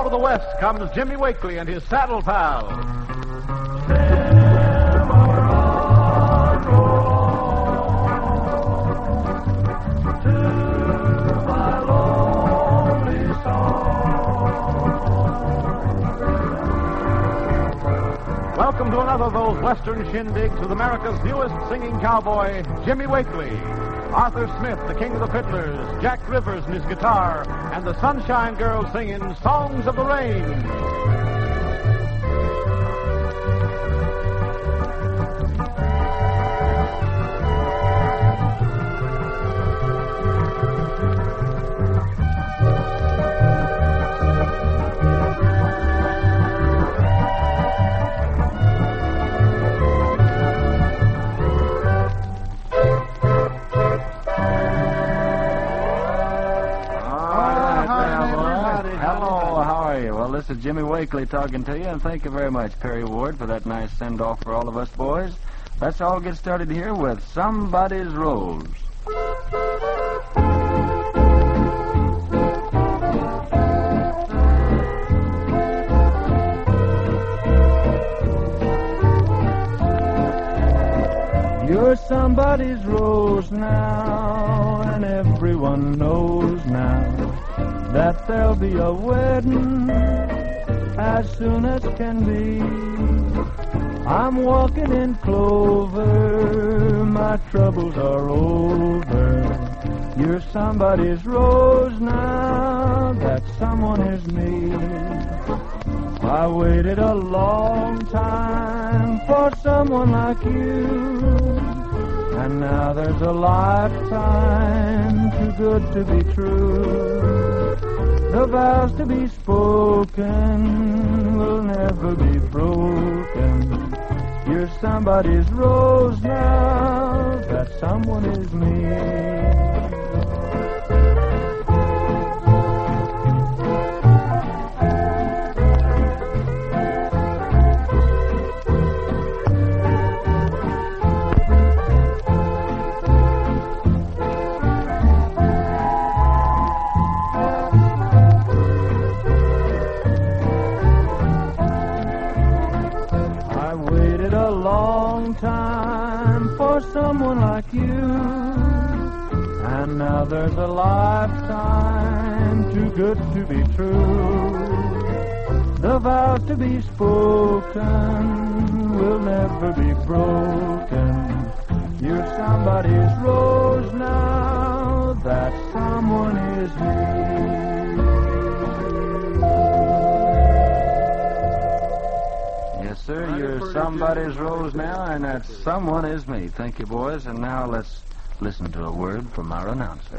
of the West comes Jimmy Wakely and his saddle pal. Welcome to another of those Western shindigs with America's newest singing cowboy, Jimmy Wakely. Arthur Smith, the king of the fiddlers, Jack Rivers and his guitar, and the Sunshine Girls singing Songs of the Rain. This is Jimmy Wakely talking to you, and thank you very much, Perry Ward, for that nice send-off for all of us boys. Let's all get started here with Somebody's Rose. You're somebody's rose now, and everyone knows now that there'll be a wedding as soon as can be. I'm walking in clover, my troubles are over. You're somebody's rose now, that someone is me. I waited a long time for someone like you, and now there's a lifetime too good to be true. The vows to be spoken will never be broken. You're somebody's rose now, that someone is me. Time for someone like you, and now there's a lifetime too good to be true. The vows to be spoken will never be broken. You're somebody's rose now, that someone is me. Sir, you're somebody's rose now, and that someone is me. Thank you, boys. And now let's listen to a word from our announcer.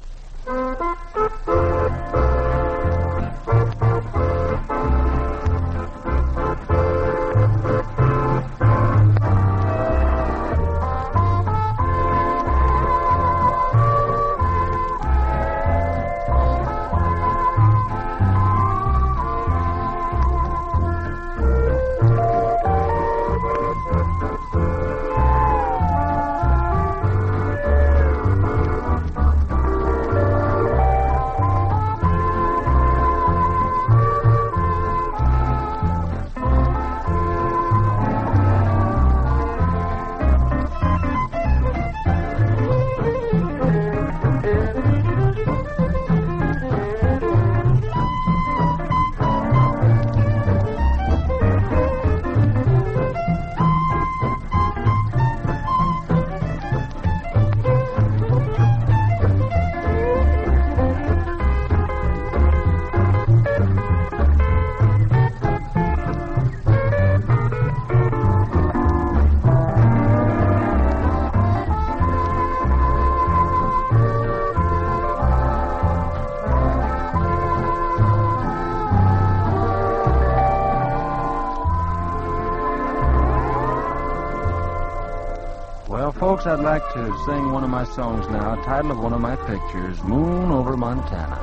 Folks, I'd like to sing one of my songs now, title of one of my pictures, Moon Over Montana.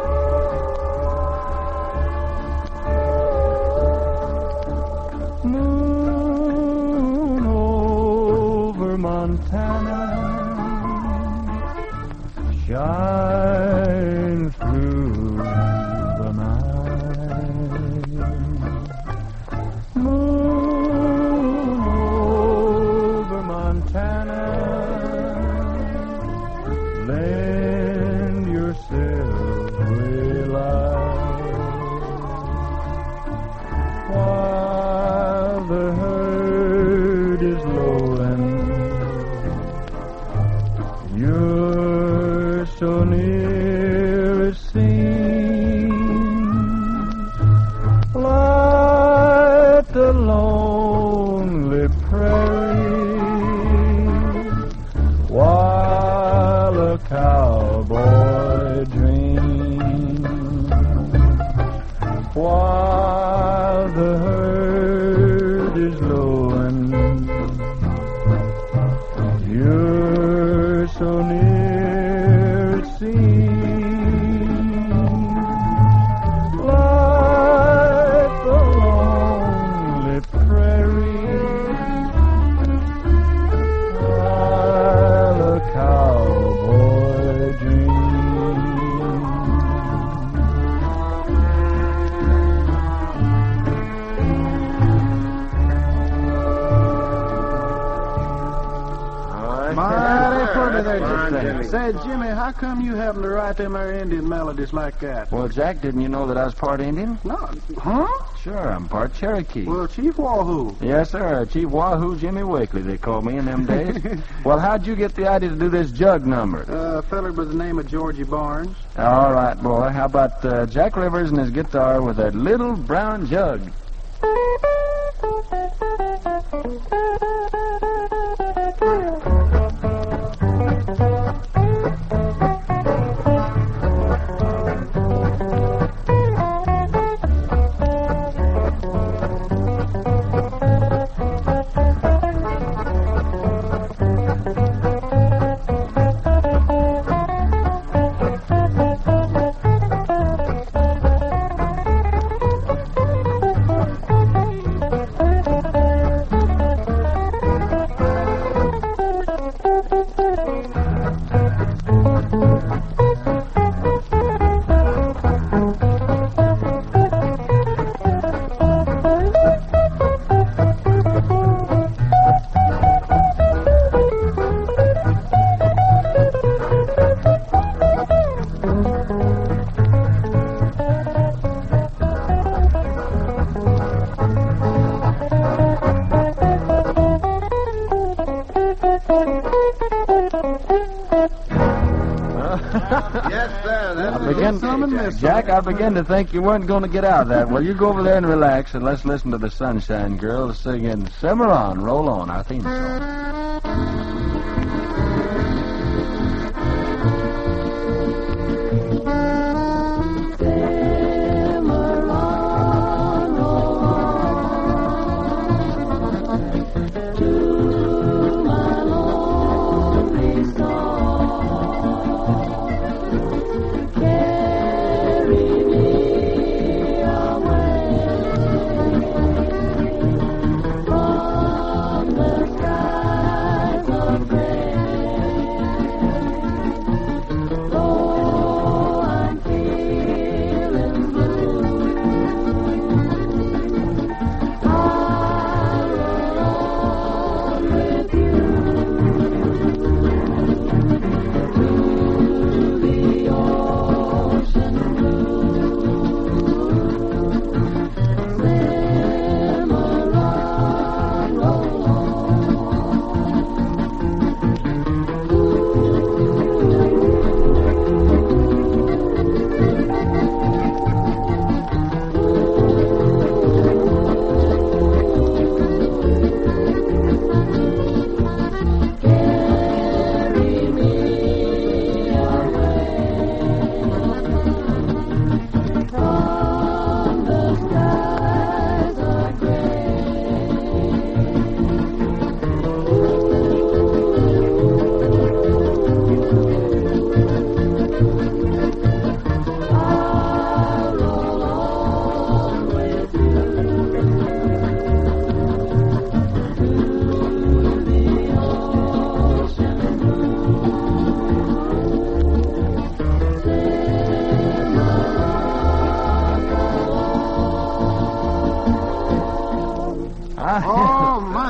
Moon over Montana, shine through the night. Montana, lend your silvery light while the herd is lowing. You're so near, it seems, like the lonely prairie, while a cowboy dreams, while the herd is lowing. You're so near, it seems, like the lonely prairie, while a cowboy dreams. Mighty pretty there, Jimmy. Say, Jimmy, how come you happen to write them there Indian melodies like that? Well, Jack, didn't you know that I was part Indian? No. Huh? Sure, I'm part Cherokee. Well, Chief Wahoo. Yes, sir. Chief Wahoo Jimmy Wakely, they called me in them days. Well, how'd you get the idea to do this jug number? A feller by the name of Georgie Barnes. All right, boy. How about Jack Rivers and his guitar with that little brown jug? Yes, sir. That's Jack, I began to think you weren't going to get out of that. Well, you go over there and relax, and let's listen to the Sunshine Girls singing Simmer On, Roll On, our theme song. From the sky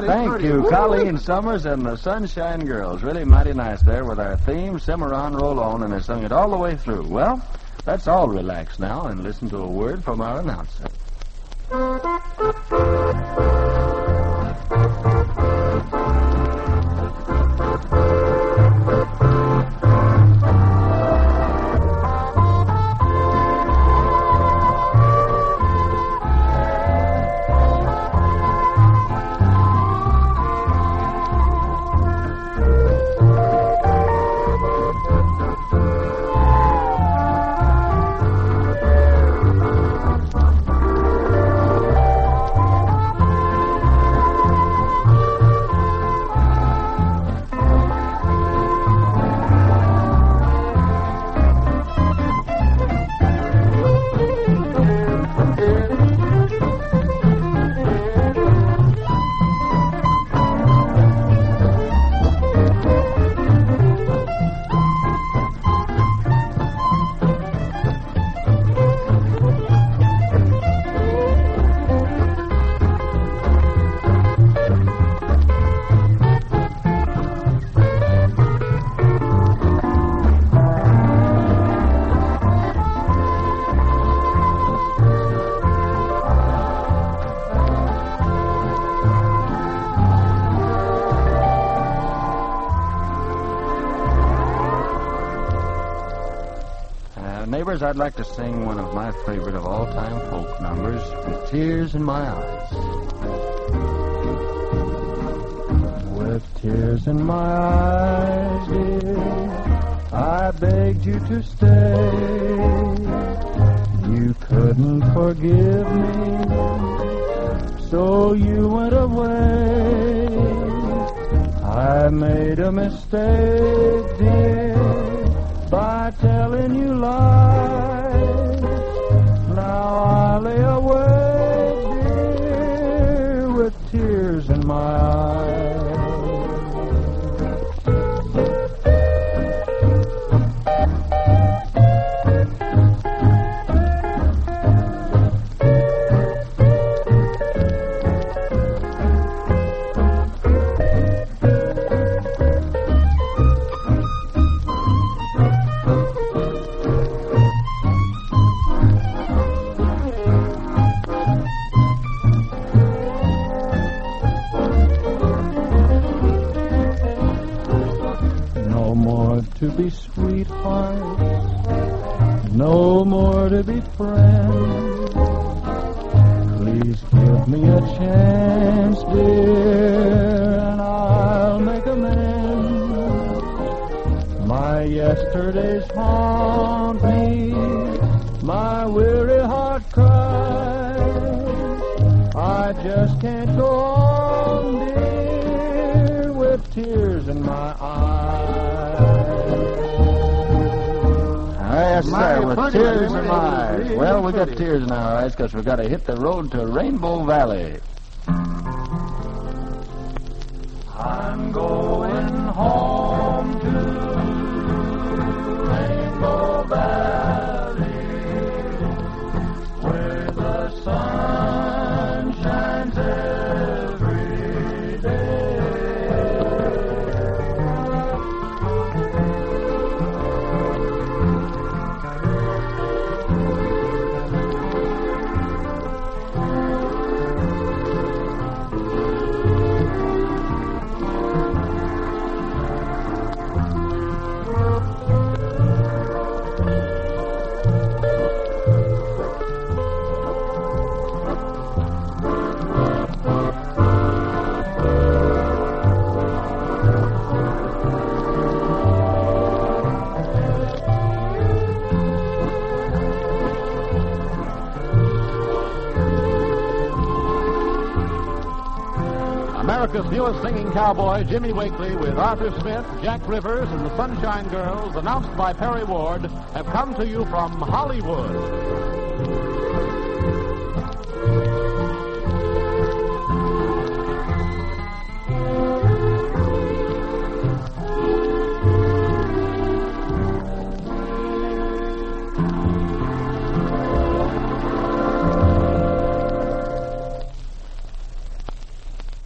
Thank pretty. you, Woo! Colleen Summers and the Sunshine Girls. Really mighty nice there with our theme, Simmer On, Roll On, and they sung it all the way through. Well, let's all relax now and listen to a word from our announcer. Neighbors, I'd like to sing one of my favorite of all-time folk numbers, With Tears in My Eyes. With tears in my eyes, dear, I begged you to stay. You couldn't forgive me, so you went away. I made a mistake, dear, by telling you lies. Now I lay awake, dear, with tears in my eyes. To be sweethearts, no more to be friends. Please give me a chance, dear, and I'll make amends. My yesterdays haunt me, my weary heart cries. I just can't go on, dear, with tears in my eyes. Yes, sir, with tears in my eyes. Well, we got tears in our eyes because we've got to hit the road to Rainbow Valley. I'm going home to Rainbow Valley, where the sun shines every day. America's newest singing cowboy, Jimmy Wakely, with Arthur Smith, Jack Rivers, and the Sunshine Girls, announced by Perry Ward, have come to you from Hollywood.